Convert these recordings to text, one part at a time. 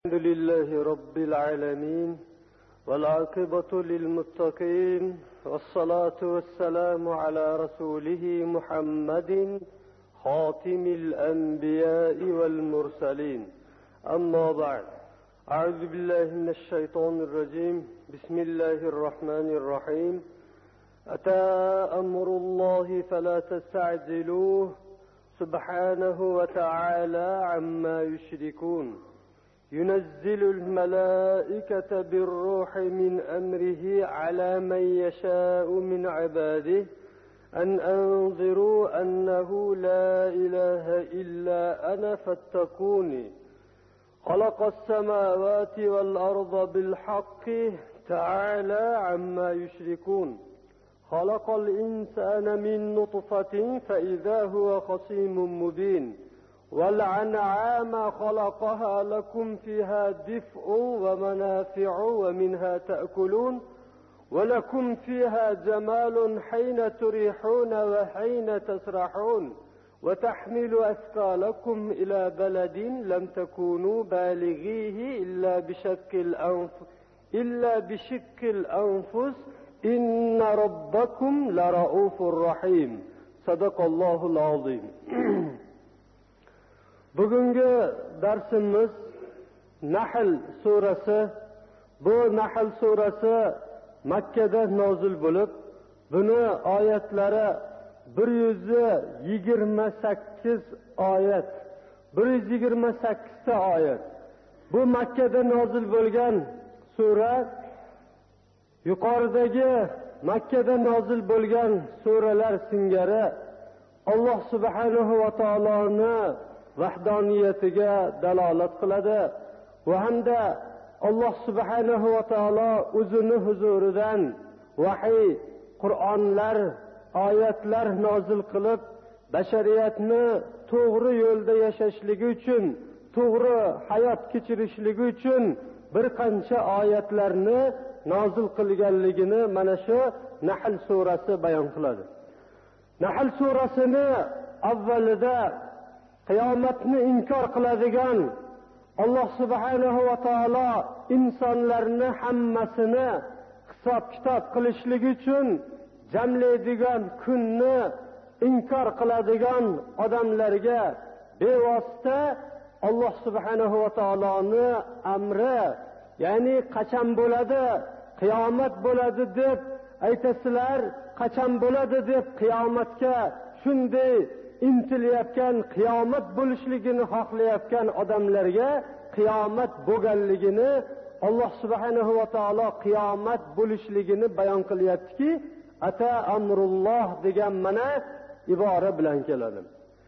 الحمد لله رب العالمين والعاقبة للمتقين والصلاة والسلام على رسوله محمد خاتم الأنبياء والمرسلين أما بعد أعوذ بالله من الشيطان الرجيم بسم الله الرحمن الرحيم أتى أمر الله فلا تستعجلوه سبحانه وتعالى عما يشركون ينزل الملائكة بالروح من أمره على من يشاء من عباده أن أنذروا أنه لا إله إلا أنا فاتقوني خلق السماوات والأرض بالحق تعالى عما يشركون خلق الإنسان من نطفة فإذا هو خصيم مبين والأنعام خلقها لكم فيها دفء ومنافع ومنها تأكلون ولكم فيها جمال حين تريحون وحين تسرحون وتحمل أثقالكم إلى بلد لم تكونوا بالغيه إلا بشق الأنفس إن ربكم لرؤوف رحيم صدق الله العظيم. Bugungi darsimiz Nahl surasi. Bu Nahl surasi Makkada nozil bo'lib, buni oyatlari 128 oyat. 128 ta oyat. Bu Makkada nozil bo'lgan sura yuqoridagi Makkada nozil bo'lgan suralar singari Alloh subhanahu va taoloning vahdoniyatiga dalolat qiladi va hamda Alloh subhanahu va taolo o'zini huzuridan vahiy, Qur'onlar, oyatlar nozil qilib, bashariyatni to'g'ri yo'lda yashashligi uchun, to'g'ri hayot kechirishligi uchun bir qancha oyatlarni nozil qilganligini mana shu Nahl surasi bayon qiladi. Nahl surasini avvalida qiyomatni inkor qiladigan Alloh subhanahu va taolo insonlarni hammasini hisob-kitob qilishligi uchun jamlaydigan kunni inkor qiladigan odamlarga bevosita Alloh subhanahu va taoloning amri, ya'ni qachon bo'ladi, qiyomat bo'ladi deb aytasizlar, qachon bo'ladi deb qiyomatga shunday intilayotgan, qiyomat bo'lishligini xohlayotgan odamlarga qiyomat bo'lganligini, Alloh subhanahu va taolo qiyomat bo'lishligini bayon qilyaptiki, ata amrulloh degan mana ibora bilan keladi.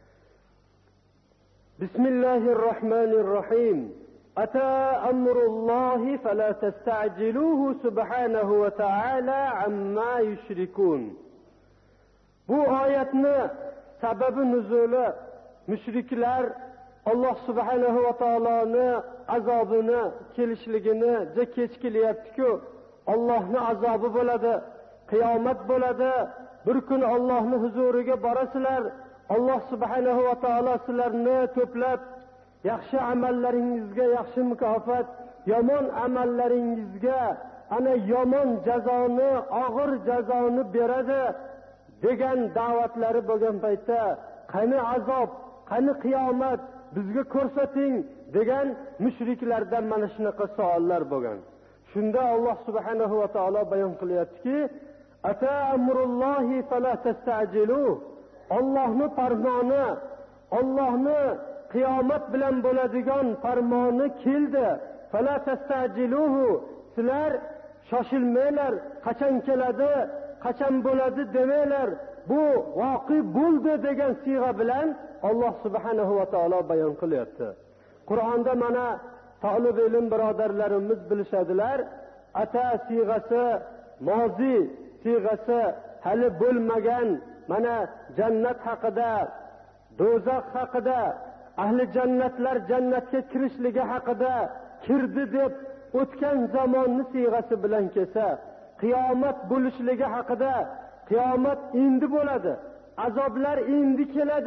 Bismillahirrohmanirrohim. Ata amrullohi fala tasta'jiluhu subhanahu va ta'ala amma yushrikun. Bu oyatni sababi nuzuli mushriklar Alloh subhanahu va taoloning azobini kelishligini kech kelyapti-ku, Allohning azobi bo'ladi, qiyomat bo'ladi, bir kun Allohning huzuriga borasizlar, Alloh subhanahu va taolo sizlarni to'plab yaxshi amallaringizga yaxshi mukofot, yomon amallaringizga ana yomon jazoni, og'ir jazoni beradi degan da'vatlari bo'lgan paytda, qani azob, qani qiyomat bizga ko'rsating degan mushriklardan mana shunaqa savollar bo'lgan. Shunda Alloh subhanahu va taolo bayon qilyaptiki, ata amrullohi fala tasta'jiluhu. Allohning farmoni, Allohning qiyomat bilan bo'ladigan farmoni keldi. Fala tasta'jiluhu. Sizlar shoshilmanglar, qachon keladi, qachon bo'ladi demanglar. Bu voqi bo'ldi degan siyg'a bilan Alloh subhanahu va taolo bayon qilyapti. Qur'onda mana talib ilm birodarlarimiz bilishadilar, ata siyg'asi mozi, siyg'asi hali bo'lmagan, mana jannat haqida, do'zax haqida, ahli jannatlar jannatga kirishligi haqida, kirdi deb o'tgan zamonni siyg'asi bilan kelsa, qiyomat bo'lishligi haqida, qiyomat endi bo'ladi, azoblar endi keladi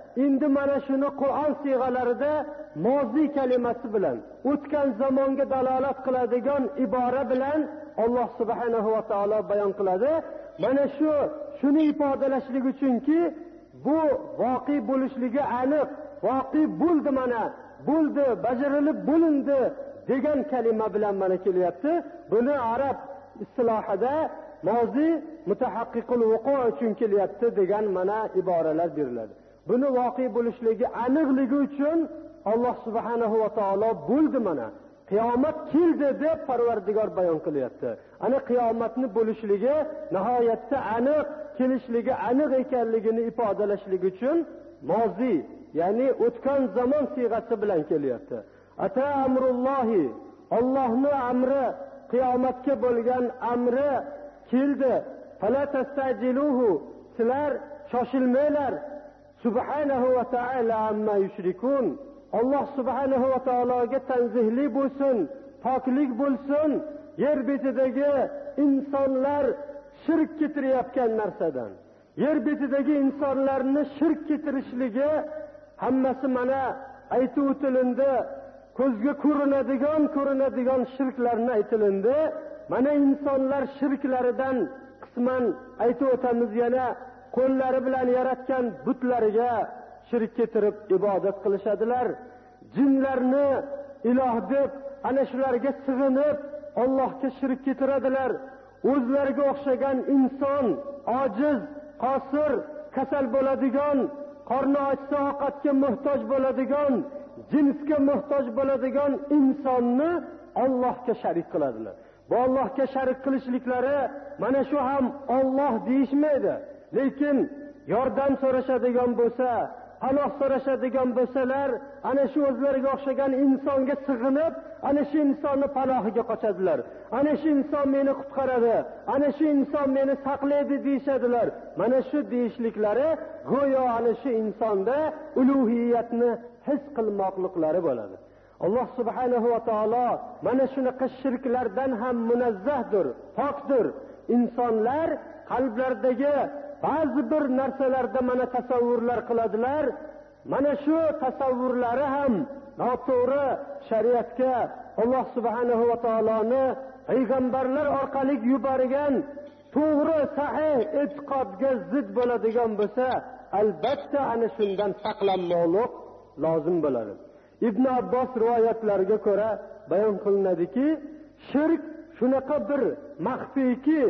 endi mana shuni Qur'on siyg'alarida mozi kalimasi bilan, o'tgan zamonga dalolat qiladigan ibora bilan Alloh subhanahu va taolo bayon qiladi. Mana shuni ifodalashlik uchunki, bu voqi bo'lishligi aniq, voqi bo'ldi, mana bo'ldi, bajarilib bo'lindi degan kalima bilan mana kelyapti. Buni arab istilohida mozi mutahaqqiqul vuqu uchun kelyapti degan mana iboralar beriladi. Buni voqi bo'lishligi aniqligi uchun Alloh subhanahu va taolo bo'ldi, mana qiyomat keldi deb Parvardigor bayon qilyapti. Ana qiyomatni bo'lishligi nihoyatda aniq, kelishligi aniq ekanligini ifodalashlik uchun mozi, ya'ni o'tgan zamon siyg'asi bilan kelyapti. Ata amrullohi, Allohning amri, qiyomatga bo'lgan amri keldi. Fala tastajiluhu, sizlar shoshilmanglar. Subhanahu va taala amma yushrikun. Alloh subhanahu va taologa tanzihli bo'lsin, poklik bo'lsin. Yer betidagi insonlar shirk keltirayotgan narsadan, yer betidagi insonlarni shirk keltirishligi hammasi mana aytib o'tilindi. Ko'zga ko'rinadigan shirklarni aytilindi. Mana insonlar shirklaridan qisman aytib o'tamiz. Yana qo'llari bilan yaratgan butlariga shirk keltirib ibodat qilishadilar. Jinlarni iloh deb ana shularga sig'inib Allohga shirk keltiradilar. O'zlariga o'xshagan inson, ojiz, qosir, kasal bo'ladigan, qorni ochsa ovqatga muhtoj bo'ladigan, jinsga muhtoj bo'ladigan insonni Allohga sharik qiladilar. Bu Allohga sharik qilishliklari mana shu ham Alloh deyishmaydi. Lekin yordam so'rashadigan bo'lsa, panoh so'rashadigan bo'lsalar, ana shu o'zlariga o'xshagan insonga sig'inib, ana shu insonni panohiga qochadilar. Ana shu inson meni qutqaradi, ana shu inson meni saqlaydi deyishadilar. Mana shu deyishliklari go'yo ana shu insonda uluhiyatni his qilmoqliklari bo'ladi. Alloh subhanahu va taolo mana shunaqa shirklardan ham munazzahdir, pokdir. Insonlar qalblaridagi ba'zi bir narsalarda mana tasavvurlar qiladilar. Mana shu tasavvurlari ham noto'g'ri, shariatga, Alloh subhanahu va taoloni payg'ambarlar orqali yuborgan to'g'ri, sahih e'tiqodga zid bo'ladigan bo'lsa, albatta ana shundan saqlanmoqlik lozim bo'ladi. Ibn Abbos rivoyatlariga ko'ra bayon qilinadiki, shirk shunaqa bir maxfiyki,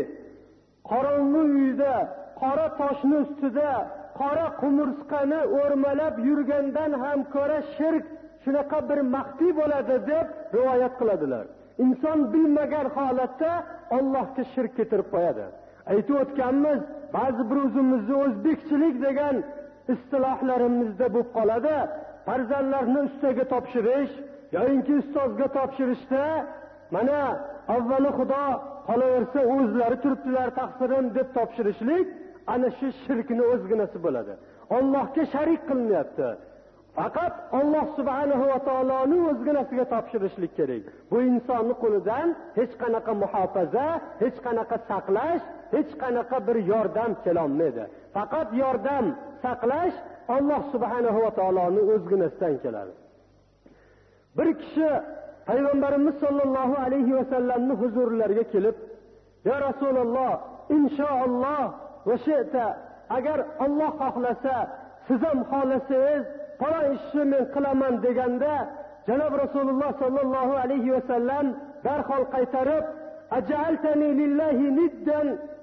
qorong'u uyda, qora toshni ustida, qora qumursqani o'rmalab yurgandan ham ko'ra shirk shunaqa bir maxfiy bo'ladi deb rivoyat qiladilar. Inson bilmagan holatda Allohga shirk keltirib qo'yadi. Aytib o'tganmiz, ba'zi bir o'zimizni o'zbekchilik degan istilohlarimizda bo'lib qoladi. Farzandlarni ustaga topshirish yoki ustozga topshirishda mana avvalo Xudo qolaversa o'zlari turibdilar taqsirim deb topshirishlik ana shu shirkni o'zginasi bo'ladi. Allohga sharik qilmayapti. Faqat Alloh subhanahu va taoloning o'zginasiga topshirishlik kerak. Bu insonning qo'lidan hech qanaqa muhofaza, hech qanaqa saqlash, hech qanaqa bir yordam kela olmaydi. Faqat yordam, saqlash Alloh subhanahu va taoloning o'zginasidan keladi. Bir kishi Payg'ambarimiz sollallohu alayhi va sallamning huzurlariga kelib, "Ya Rasululloh, inshaalloh va shi'ta, agar Alloh xohlasa, siz ham xohlasangiz, falon ishni men qilaman" deganda, janob Rasululloh sollallohu alayhi va sallam darhol qaytarib, "Aj'altani lillahi niddan",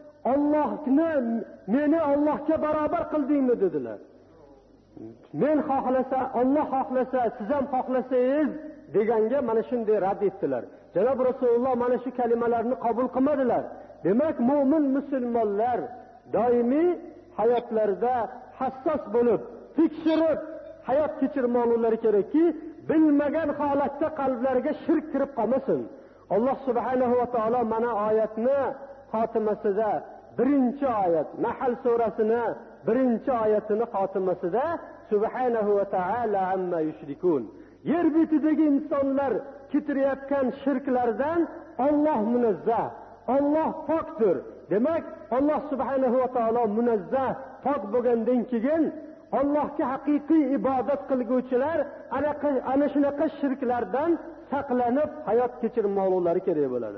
meni Allohga barobar qildingmi dedilar. Men xohlasa, Alloh xohlasa, siz ham xohlasangiz deganga mana shunday rad etdilar. Janob Rasululloh mana shu kalimalarni qabul qilmadilar. Demak, mu'min musulmonlar doimiy hayotlarida hassos bo'lib, tekshirib hayot kechirmoqlari kerakki, bilmagan holatda qalblariga shirk kirib qolmasin. Alloh subhanahu va taolo mana oyatni xotimasida, birinchi oyat, Nahl surasini birinchi oyatini xotimasida subhanahu va taala amma yushrikun. Yer betidagi insonlar keltirayotgan shirklardan Alloh munazzah, Alloh pokdir. Demak, Alloh subhanahu va taolo munazzah, pok bo'lgandan keyin Allohga haqiqiy ibodat qilguvchilar ana shunaqa shirklardan saqlanib hayot kechirmoqlari kerak bo'ladi.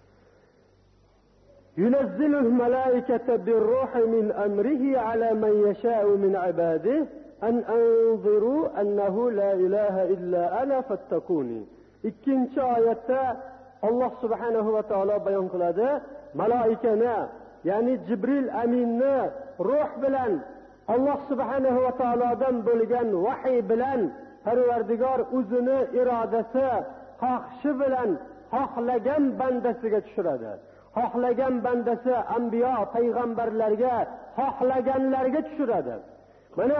Yunazzilul malaikata bir-ruhi min amrihi ala man yasha'u min ibadihi an anziru annahu la ilaha illa ana fattakuni. Ikkinchi oyatda Alloh subhanahu va taolo bayon qiladi, malaikani, ya'ni Jibril aminni ruh bilan Alloh subhanahu va taolodan bo'lgan vahiy bilan Parvardigor o'zini irodasi, xohishi bilan xohlagan bandasiga tushiradi. Xohlagan bandasi anbiyo, payg'ambarlarga, xohlaganlarga tushiradi. Mana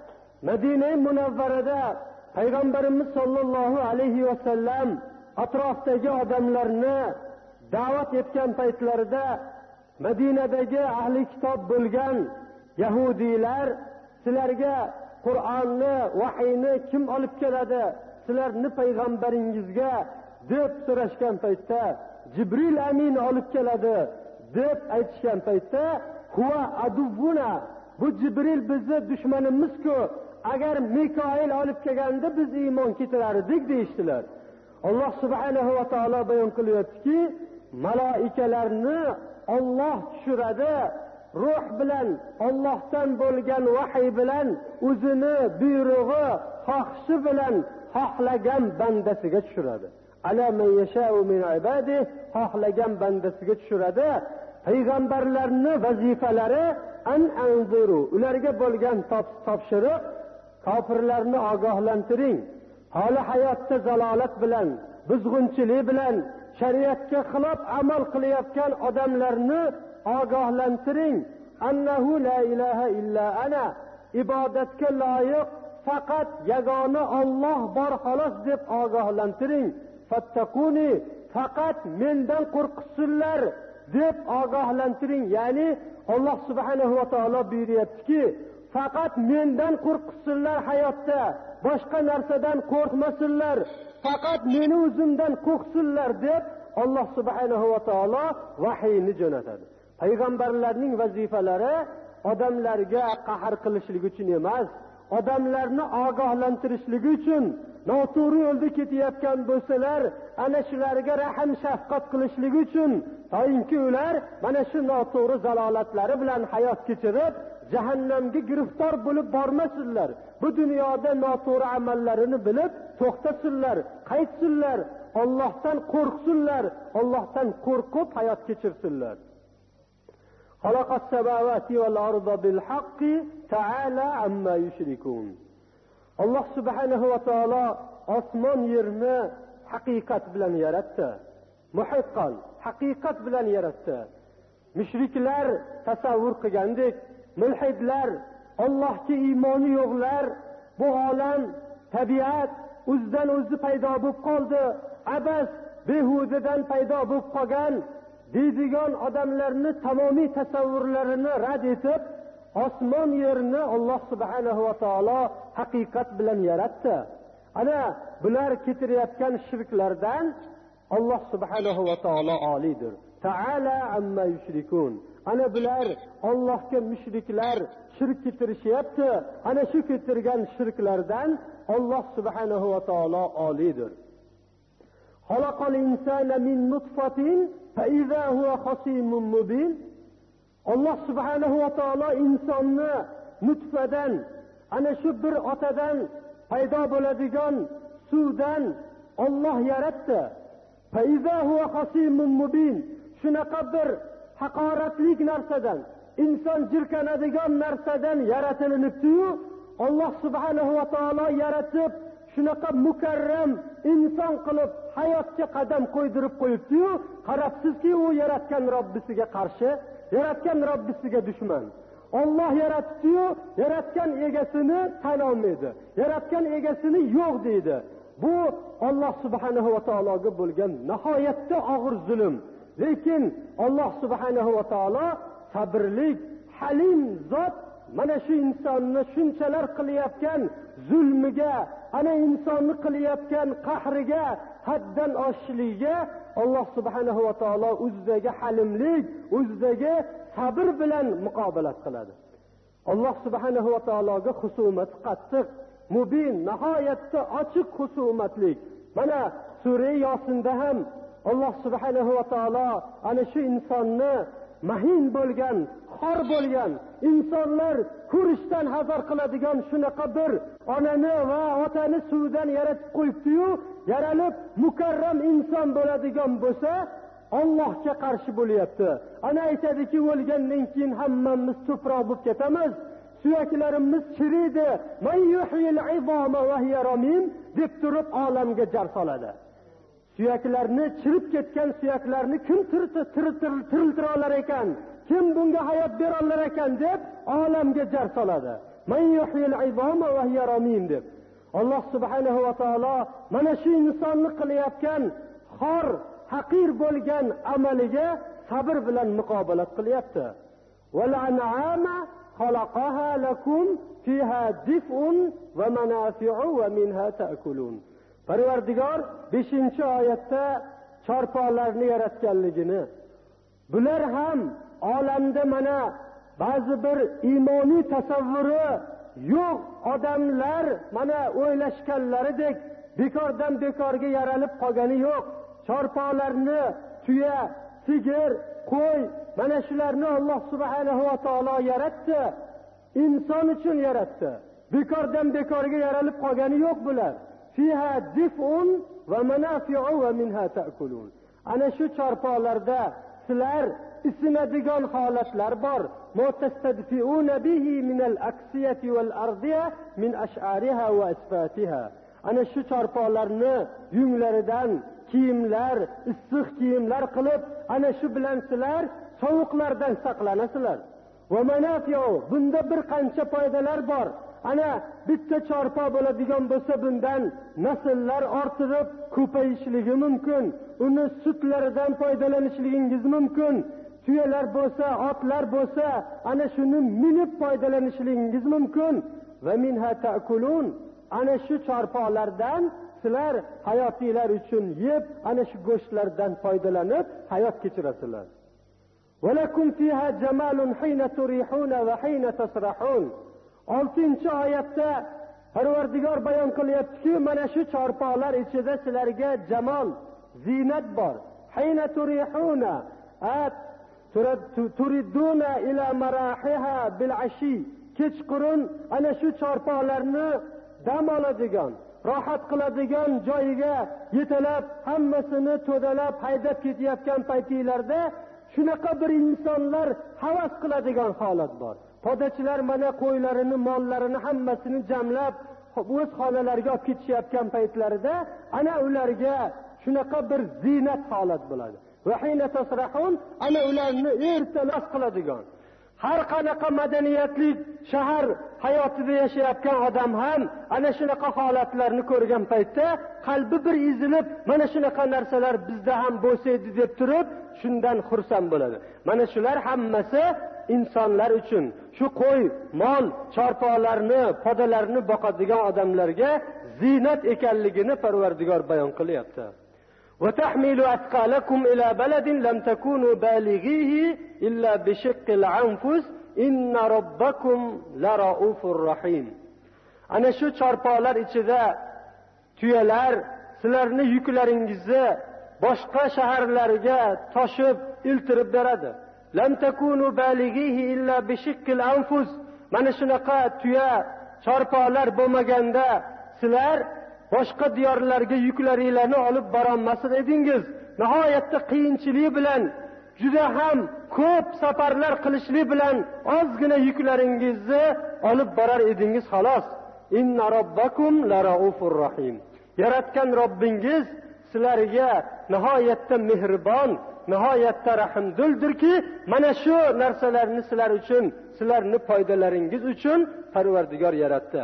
Madina Munavvarada payg'ambarimiz sollallohu alayhi va sallam atrofdagi odamlarni da'vat etgan paytlarida Madinadagi ahli kitob bo'lgan yahudiylar sizlarga Qur'onni, vahiyni kim olib keladi? Sizlarni payg'ambaringizga deb so'rashgan paytda Jibril amin olib keladi deb aytishgan paytda huwa aduvuna, bu Jibril bizni dushmanimiz-ku, agar Mikoil olib kelganda biz iymon keltirardik deyishdilar. Alloh subhanahu va taolo bayon qilyaptiki, malaikalarni Alloh tushiradi, ruh bilan, Allohdan bo'lgan vahiy bilan, o'zini buyrug'i, xohishi bilan xohlagan bandasiga tushiradi. Ala man yasha'u min ibadihi, xohlagan bandasiga tushiradi. Payg'ambarlarni vazifalari an anziru, ularga bo'lgan topshiriq, kofirlarni ogohlantiring. Hali hayotda zalolat bilan, buzg'unchilik bilan, shariatga xilof amal qilayotgan odamlarni ogohlantiring. Annahu la ilaha illa ana, ibodatga loyiq faqat yagona Alloh bor xolos deb ogohlantiring. Fattakuni, faqat mendan qo'rqsinlar deb ogohlantiring. Ya'ni Alloh subhanahu va taolo buyuryaptiki, faqat mendan qo'rqsinlar hayotda, boshqa narsadan qo'rqmasinlar, faqat meni o'zimdan qo'rqsinlar deb Alloh subhanahu va taolo vahiyni jo'natadi. Payg'ambarlarning vazifalari odamlarga qahr qilishlik uchun emas, odamlarni ogohlantirishlik uchun, noto'g'ri yo'lda ketayotgan bo'lsalar, ana shularga rahim shafqat qilishlik uchun, to'yinki ular mana shu noto'g'ri zalolatlari bilan hayot kechirib, jahannamga giriftor bo'lib bormasinlar. Bu dunyoda noto'g'ri amallarini bilib to'xtasinlar, qaytsinlar, Allohdan qo'rqsinlar, Allohdan qo'rqib hayot kechirsinlar. Xalaqas samawati val arda bil haqqi ta'ala amma yushrikun. Alloh subhanahu va taolo osmon yerni haqiqat bilan yaratdi. Muhiqqan, haqiqat bilan yaratdi. Mushriklar tasavvur qilgandek, mulhidlar, Allohga iymoni yo'qlar, bu olam, tabiat o'zidan o'zi paydo bo'lib qoldi, abas, behudadan paydo bo'lib qolgan deydigan odamlarni tamomiy tasavvurlarini rad etib, osmon yerni Alloh subhanahu va taolo haqiqat bilan yaratdi. Ana bular ketirayotgan shirklardan Alloh subhanahu va taolo olidir. Ta'ala amma yushrikun. Ana bular Allohga mushriklar shirk keltirishyapti. Ana shu keltirgan shirklardan Alloh subhanahu va taolo olidir. Xalaqal insana min nutfatin fa iza huwa khasimun mubin. Alloh subhanahu va taolo insonni nutfadan, ana shu bir otadan paydo bo'ladigan suvdan Alloh yaratdi. Fa iza huwa khasimun mubin. Shunaqa bir haqoratli narsadan, inson jirkanadigan narsadan yaratilibdi-yu, Alloh subhanahu va taolo yaratib, shunaqa mukarram inson qilib hayotga qadam qo'ydirib qo'yibdi-yu, qarabsizki, u yaratgan Robbisiga qarshi, yaratgan Robbisiga dushman. Alloh yaratdi-yu, yaratgan egasini tan olmaydi, yaratgan egasini yo'q deydi. Bu Alloh subhanahu va taologa bo'lgan nihoyatda og'ir zulm. Lekin Alloh subhanahu va taolo sabrlik, halim zot mana shu insonni shunchalar qilayotgan zulmiga, ana insonni qilayotgan qahriga, haddan oshishligiga Alloh subhanahu va taolo o'zidagi halimlik, o'zidagi sabr bilan muqobalat qiladi. Alloh subhanahu va taologa husumat qattiq, mubin, nihoyatda ochiq husumatlik. Mana sura Yosinda ham Alloh subhanahu va taolo ana shu insonni mahin bo'lgan, xor bo'lgan, insonlar ko'rishdan hazar qiladigan shunaqa bir onani va otani suvdan yaratib qo'yibdi-yu, yaralib mukarram inson bo'ladigan bo'lsa, Allohga qarshi bo'lyapti. Ana aytadiki, o'lgandan keyin hammamiz to'proq bo'lib ketamiz. Suyaklarimiz chiriydi. Man yuhyil izama va hiya ramim deb turib olamga jar soladi. Suyaklarni, chirib ketgan suyaklarni kim tiriltira olar ekan? Kim bunga hayot bera olar ekan deb olamga jar soladi. Man yuhyil izama va hiya ramim deb. Alloh subhanahu va taolo mana shu insonni qilayotgan xor, haqir bo'lgan amaliga sabr bilan muqobalat qilyapti. Wal an'ama khalaqaha lakum fiha dif'un va manafi'u va minha ta'kulun. Parvardigor 5-oyatda chorpolarni yaratganligini, bular ham olamda mana ba'zi bir iymoniy tasavvuri yo'q odamlar mana o'ylashganlaridek bekordan bekorga yaralib qolgani yo'q. Chorpolarni tuya, sigir, qo'y, mana shularni Alloh subhanahu va taolo yaratdi. Inson uchun yaratdi. Bekordan bekorga yaralib qolgani yo'q bular. Fiha dif'un va manafi'u va minha ta'kulun. Ana shu chorpolarda sizlar isinadigan holatlar bor. Mutastadfi'una bihi min al-aksiyati wal ardiya min ash'ariha va asfatiha. Ana shu chorpolarni yunglaridan kiyimlar, issiq kiyimlar qilib, ana shu bilan sizlar sovuqlardan saqlanasizlar. Va manafi'u, bunda bir qancha foydalar bor. Ana bitta chorpo bo'ladigan bo'lsa, bundan nasllar orttirib ko'payishligi mumkin. Uni sutlaridan foydalanishingiz mumkin. Tuyalar bo'lsa, otlar bo'lsa, ana shuni minib foydalanishingiz mumkin. Va minha ta'kulun. Ana shu chorpolardan sizlar hayotinglar uchun yeb, ana shu go'shtlardan foydalanib hayot kechirasizlar. Va lakum fiha jamalun hina turihuna va hina tasrahun. 6-oyatda Parvardigor bayon qilyaptiki, mana shu chorpolar ichida sizlarga jamol, zinat bor. Hina turihuna turiduna ila marahiha bil ashi. Kechqurun ana shu chorpolarni dam oladigan, rohat qiladigan joyiga yetalab, hammasini to'dalab haydab ketayotgan paytinglarda shunaqa bir insonlar havas qiladigan holat bor. Podachilar mana qo'ylarini, mollarini hammasini jamlab o'z xonalariga olib ketishayotgan paytlarida ana ularga shunaqa bir zinat holat bo'ladi. Va hina tasrahun, ana ularni ertalas qiladigan. Har qanaqa madaniyatli shahar hayotida yashayotgan odam ham ana shunaqa holatlarni ko'rgan paytda qalbi bir ezilib, mana shunaqa narsalar bizda ham bo'lsa edi deb turib, shundan xursand bo'ladi. Mana shular hammasi insonlar uchun, shu qo'y, mol, chorpolarni, podalarni boqadigan odamlarga zinat ekanligini Parvardigor bayon qilyapti. وَتَحْمِلُوا أَثْقَالَكُمْ إِلَى بَلَدٍ لَمْ تَكُونُوا بَالِغِيهِ إِلَّا بِشِقِّ الْأَنْفُسِ إِنَّ رَبَّكُمْ لَرَءُوفٌ رَحِيمٌ. Ana shu chorpolar ichida tuyalar sizlarni yuklaringizni boshqa shaharlarga toshib iltirib beradi. لَمْ تَكُونُوا بَالِغِيهِ إِلَّا بِشِقِّ الْأَنْفُسِ. Mana shunaqa tuya, chorpolar bo'lmaganda sizlar boshqa diyorlarga yuklaringlarni olib borolmas edingiz. Nihoyatda qiyinchilik bilan, juda ham ko'p safarlar qilishlik bilan ozgina yuklaringizni olib borar edingiz xolos. Inna robbakum laraufur rahim. Yaratgan Robbingiz sizlarga nihoyatda mehribon, nihoyatda rahimdildirki, mana shu narsalarni sizlar uchun, sizlarning foydalaringiz uchun Parvardigor yaratdi.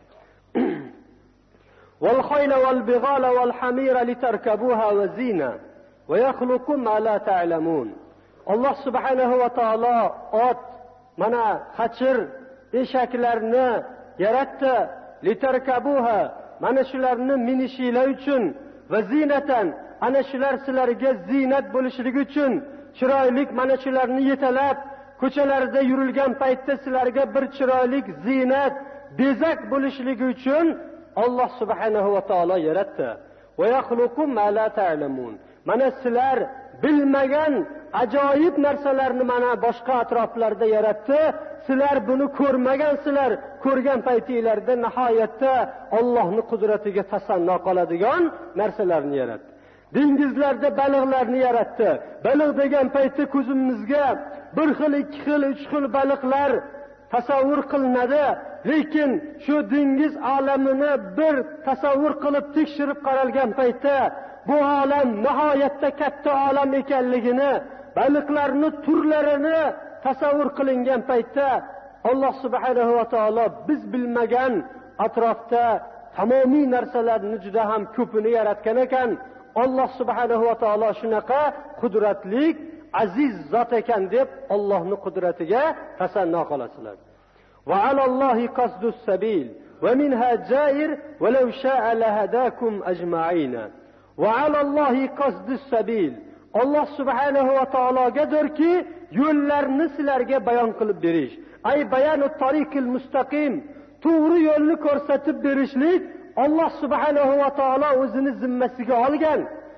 والخيل والبغال والحمير لتركبوها وزينة ويخلق ما لا تعلمون. Alloh subhanahu va taolo ot, mana xachir, eshaklarni yaratdi. Litarkabuha, mana shularni minishinglar uchun, va zinatan, ana shular sizlarga zinat bo'lishligi uchun, chiroylik mana shularni yetalab ko'chalarda yurilgan paytda sizlarga bir chiroyli ziynat, bezak bo'lishligi uchun Alloh subhanahu va taolo yaratdi. Va yakhluqu ma la ta'lamun. Mana sizlar bilmagan ajoyib narsalarni mana boshqa atroflarda yaratdi. Sizlar buni ko'rmagansizlar. Ko'rgan paytinglarda nihoyatda Allohning qudratiga tasanno qoladigan narsalarni yaratdi. Dengizlarda baliqlarni yaratdi. Baliq degan paytda ko'zimizga bir xil, ikki xil, uch xil baliqlar tasavvur qilinadi. Lekin shu dengiz olamini bir tasavvur qilib tekshirib qaralgan paytda bu olam nihoyatda katta olam ekanligini, baliqlarning turlarini tasavvur qilingan paytda Alloh subhanahu va taolo biz bilmagan atrofda tamomiy narsalarni juda ham ko'pini yaratgan ekan. Alloh subhanahu va taolo shunaqa qudratli, aziz zot ekan deb Allohning qudratiga tasanno qilasizlar. Va alallohi qasdus sabil va minha jair va law sha'a lahadakum ajma'ina. Va alallohi qasdus sabil. Alloh subhanahu va taologadirki yo'llarni sizlarga bayon qilib berish. Ay bayanut tariqil mustaqim, to'g'ri yo'lni ko'rsatib berishlik Alloh subhanahu va taolo o'zini zimmasiga olgan.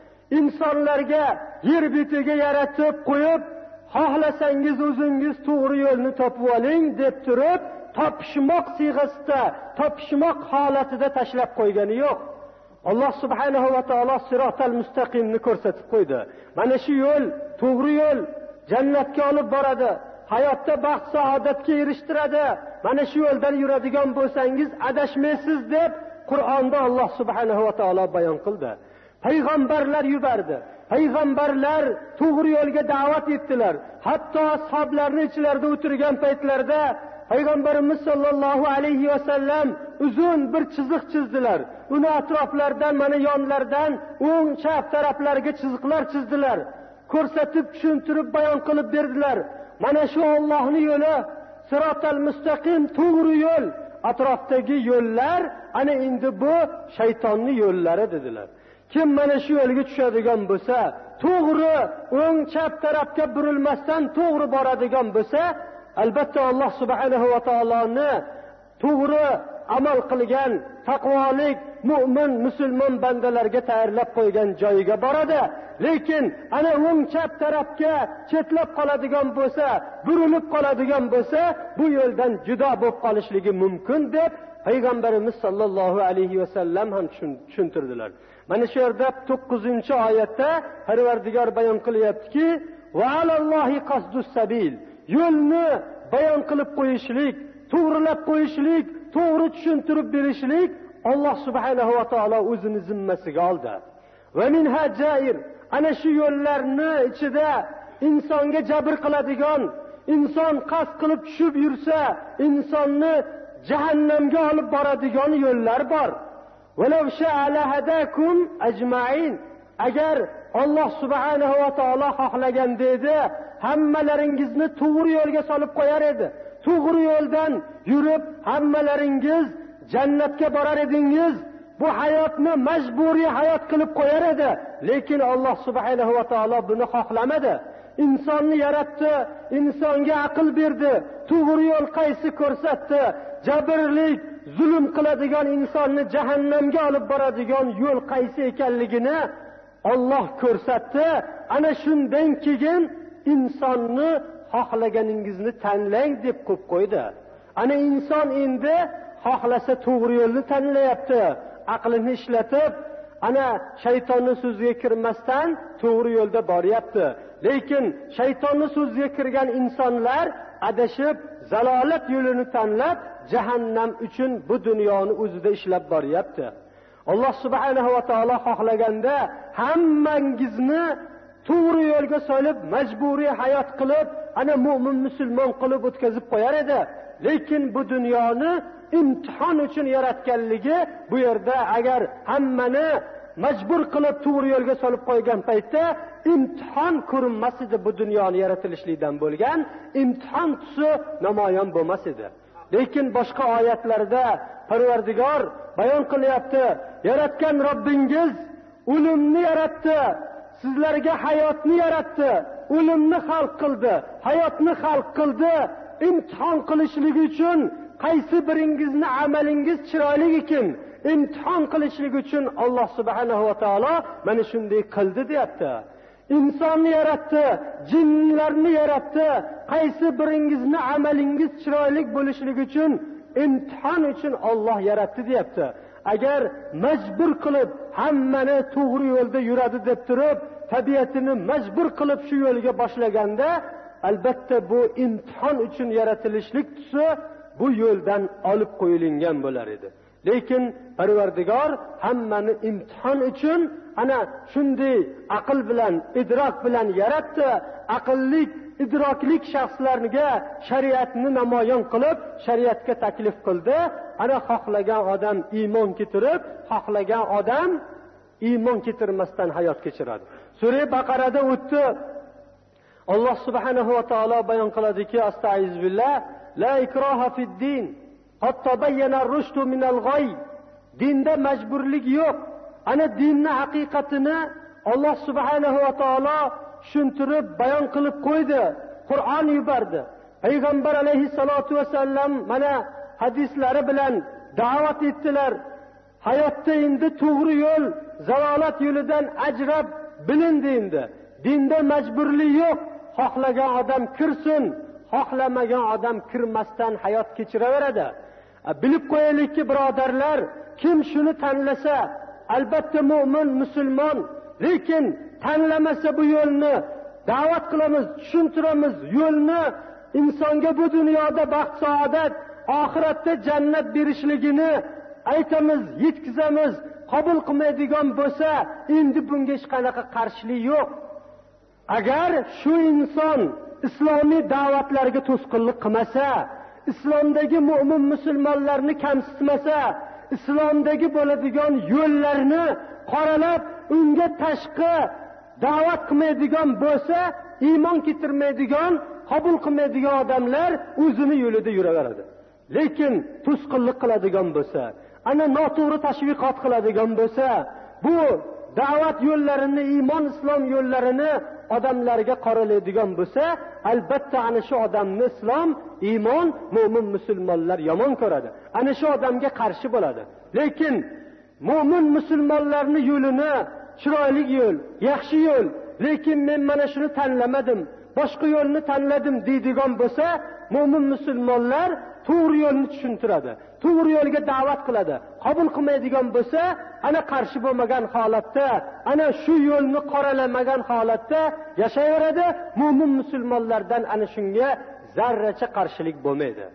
insonlarga yer betiga yaratib qo'yib, xohlasangiz o'zingiz to'g'ri yo'lni topib oling deb turib, topishmoq siyg'asida, topishmoq holatida tashlab qo'ygani yo'q. Alloh subhanahu va taolo sirotal mustaqimni ko'rsatib qo'ydi. Mana shu yo'l to'g'ri yo'l, jannatga olib boradi, hayotda baxt saodatga erishtiradi. Mana shu yo'ldan yuradigan bo'lsangiz adashmaysiz deb Qur'onda Alloh subhanahu va taolo bayon qildi. Payg'ambarlar yubordi. Payg'ambarlar to'g'ri yo'lga da'vat etdilar. Hatto ashoblarning ichlarida o'tirgan paytlarda Payg'ambarimiz sollallohu alayhi va sallam uzun bir chiziq chizdilar. Uni atroflaridan, mana yonlardan o'ng chap taraflarga chiziqlar chizdilar. Ko'rsatib, tushuntirib, bayon qilib berdilar. Mana shu Allohning yo'li, sirotal mustaqim, to'g'ri yo'l. Atrofdagi yo'llar ana endi bu shaytonning yo'llari dedilar. Kim mana shu yo'lga tushadigan bo'lsa, to'g'ri o'ng chap tarafga burilmasdan to'g'ri boradigan bo'lsa, albatta Alloh subhanahu va taoloni to'g'ri amal qilgan taqvolik mu'min musulmon bandalarga tayyorlab qo'ygan joyiga boradi. Lekin ana o'ng chap tarafga chetlab qoladigan bo'lsa, burilib qoladigan bo'lsa, bu yo'ldan judo bo'lib qolishligi mumkin deb Payg'ambarimiz sollallohu alayhi va sallam ham tushuntirdilar. Mana shu yerda 9-oyatda Parvardigor bayon qilyaptiki, va alallohi qasdus sabil, yo'lni bayon qilib qo'yishlik, to'g'rilab qo'yishlik, to'g'ri tushuntirib berishlik Alloh subhanahu va taolo o'zini zimmasiga oldi. Va minha jair, ana shu yo'llarni ichida insonga jabr qiladigan, inson qasd qilib tushib yursa, insonni jahannamga olib boradigan yo'llar bor. Walau sha'a lahadakum ajma'in. Agar Alloh subhanahu va taolo xohlaganda edi, hammalaringizni to'g'ri yo'lga solib qo'yar edi. To'g'ri yo'ldan yurib hammalaringiz jannatga borar edingiz. Bu hayotni majburiy hayot qilib qo'yar edi. Lekin Alloh subhanahu va taolo buni xohlamadi. Insonni yaratdi, insonga aql berdi, to'g'ri yo'l qaysi ko'rsatdi. Jabrlik, zulm qiladigan insonni jahannamga olib boradigan yo'l qaysi ekanligini Alloh ko'rsatdi. Ana shundan keyin insonni xohlaganingizni tanlang deb qo'yib qo'ydi. Ana inson endi xohlasa to'g'ri yo'lni tanlayapti. Aqlini ishlatib, ana shaytonning so'ziga kirmasdan to'g'ri yo'lda boryapti. Lekin shaytonning so'ziga kirgan insonlar adashib, zalolat yo'lini tanlab, jahannam uchun bu dunyoni o'zida ishlab boryapti. Alloh subhanahu va taolo xohlaganda hammangizni to'g'ri yo'lga solib, majburiy hayot qilib, ana mu'min musulmon qilib o'tkazib qo'yar edi. Lekin bu dunyoni imtihon uchun yaratganligi bu yerda agar hammani majbur qilib to'g'ri yo'lga solib qo'ygan paytda imtihon ko'rinmas edi. Bu dunyoni yaratilishlikdan bo'lgan imtihon tusi namoyon bo'lmas edi. Lekin boshqa oyatlarda Parvardigor bayon qilyapti, yaratgan Robbingiz o'limni yaratdi, sizlarga hayotni yaratdi, o'limni xalq qildi, hayotni xalq qildi, imtihon qilishlik uchun. Qaysi biringizni amalingiz chiroyli ekan, imtihon qilishlik uchun Alloh subhanahu va taolo mana shunday qildi deyapti. İnsonni yaratdi, jinlarni yaratdi. Qaysi biringizni amalingiz chiroyli bo'lishligi uchun, imtihon uchun Alloh yaratdi deyapti. Agar majbur qilib hammani to'g'ri yo'lda yuradi deb turib, tabiatini majbur qilib shu yo'lga boshlaganda, albatta bu imtihon uchun yaratilishlik tusi bu yo'ldan olib qo'yilgan bo'lar edi. Lekin Parvardigor hammani imtihon uchun ana shunday aql bilan, idrok bilan yaratdi. Aqllik, idroklik shaxslarga shariatni namoyon qilib, shariatga taklif qildi. Ana xohlagan odam iymon keltirib, xohlagan odam iymon keltirmasdan hayot kechiradi. Sura Baqarada o'tdi. Alloh subhanahu va taolo bayon qiladiki, astag'firullah, la ikroha fid-din, qad tabayyana ar-rushdu minal g'oy. Dinda majburlik yo'q. Ana dinning haqiqatini Alloh subhanahu va taolo tushuntirib bayon qilib qo'ydi. Qur'on yubordi. Payg'ambar alayhissalatu vasallam mana hadislari bilan da'vat etdilar. Hayotda endi to'g'ri yo'l zalolat yo'lidan ajrab bilindi endi. Dinda majburlik yo'q. Xohlagan odam kirsin, xohlamagan odam kirmasdan hayot kechiraveradi. Bilib qo'yaylikki, birodarlar, kim shuni tanlasa, albatta mu'min, musulmon, lekin tanlamasa bu yo'lni da'vat qilamiz, tushuntiramiz, yo'lni insonga bu dunyoda baxt, saodat, oxiratda jannat berishligini aytamiz, yetkazamiz. Qabul qilmaydigan bo'lsa, endi bunga hech qanaqa qarshilik yo'q. Agar shu inson islomiy da'vatlarga to'sqinlik qilmasa, islomdagi mu'min musulmonlarni kamsitmasa, islomdagi bo'ladigan yo'llarni qoralab, unga tashqi da'vat qilmaydigan bo'lsa, iymon keltirmaydigan, qabul qilmaydigan odamlar o'zini yo'lida yuraveradi. Lekin to'sqinlik qiladigan bo'lsa, ana noto'g'ri tashviqot qiladigan bo'lsa, bu da'vat yo'llarini, iymon, islom yo'llarini odamlarga qoralaydigan bo'lsa, albatta ana shu odamni islom, iymon, mu'min musulmonlar yomon ko'radi. Ana shu odamga qarshi bo'ladi. Lekin mu'min musulmonlarning yo'lini chiroyli yo'l, yaxshi yo'l, lekin men mana shuni tanlamadim, boshqa yo'lni tanladim deydigan bo'lsa, mu'min musulmonlar to'g'ri yo'lni tushuntiradi, to'g'ri yo'lga da'vat qiladi. Qabul qilmaydigan bo'lsa, ana qarshi bo'lmagan holatda, ana shu yo'lni qoralamagan holatda yashayveradi. Mu'min musulmonlardan ana shunga zarracha qarshilik bo'lmaydi.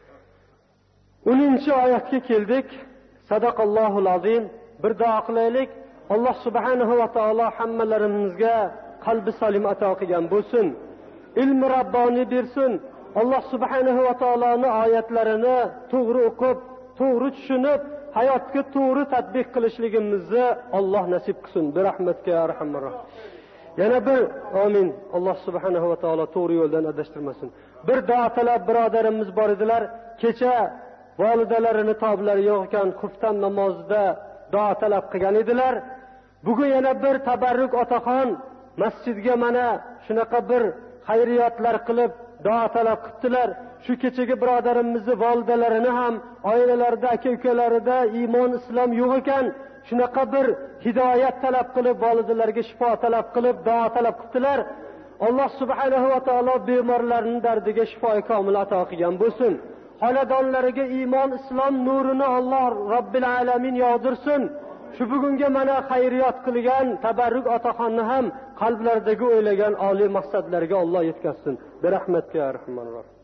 10-oyatga keldik. Sadaqallohul azim. Bir duo qilaylik. Alloh subhanahu va taolo hammalarimizga qalbi salim ato qilgan bo'lsin. Ilm rabboni bersin. Alloh subhanahu va taoloning oyatlarini to'g'ri o'qib, to'g'ri tushunib, hayotga to'g'ri tatbiq qilishligimizni Alloh nasib qilsin. Bi rahmatga ya arhamar rohim. Yana bir amin. Alloh subhanahu va taolo to'g'ri yo'ldan adashtirmasin. Bir duo talab birodarimiz bor edilar. Kecha validalarini toblari yo'q ekan, xuftan namozida duo talab qilgan edilar. Bugun yana bir tabarruk otaxon masjidga mana shunaqa bir xayriyatlar qilib duo talab qildilar. Shu kechagi birodarimizning validalarini ham oilalarida, aka-ukalarida iymon, islom yo'q ekan, shunaqa bir hidoyat talab qilib, validalarga shifo talab qilib, duo talab qildilar. Alloh subhanahu va taolo bemorlarning dardiga shifo komil ato qilgan bo'lsin. Xonadonlariga iymon, islom nurini Alloh Robbil alamin yog'dirsin. Shu bugunga mana xayriyat qilgan tabarruk otaxonni ham qalblaridagi o'ylagan oliy maqsadlarga Alloh yetkazsin. Bi rahmatga ya arhamar rohim.